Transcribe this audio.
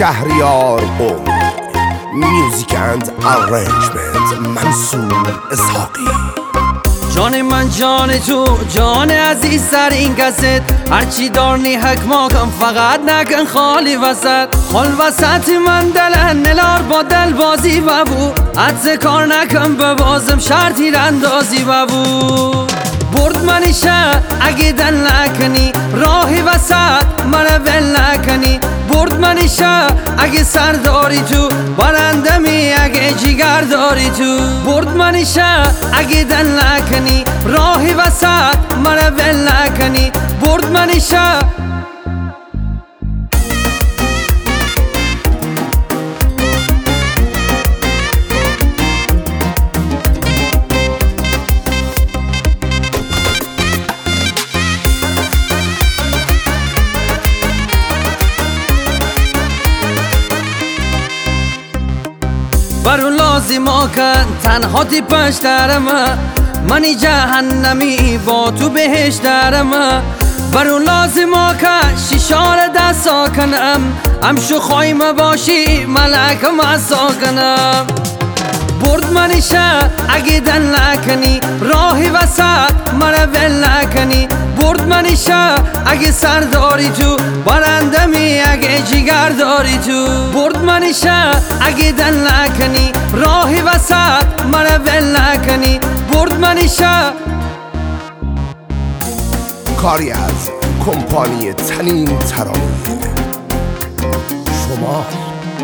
شهریار قومی. میوزیک اند ارنجمنت منصور اسحاقی. جان من جان تو، جان عزیز سر این کست. هرچی دارنی حک ماکم فقط نکن خالی وسط. خال وسط من دلن نلار با دل بازی ببو. عدز کار نکن ببازم شرطی رندازی ببو. برد منیشه اگه دل نکنی، راهی وسط من ول نکنی. برد منیشه اگه سر داری تو، برنده می اگه جیگر داری تو. برد منیشه اگه دل نکنی، راهی وسط من ول نکنی. برد منیشه برو لازم کن تنها تی پشترم، منی جهنمی با تو بهشترم. برو لازم کن شیشار دستا کنم، همشو خواهیم باشی ملکم ازا کنم. برد منیشه اگه دل نکنی، راهی وسط من ول نکنی. برد منیشه اگه سر داری تو، برنده می اگه جیگر داری تو. برد منیشه اگه دل نکنی، راهی وسط من ول نکنی. برد منیشه کاری از کمپانی تنین ترانه. شما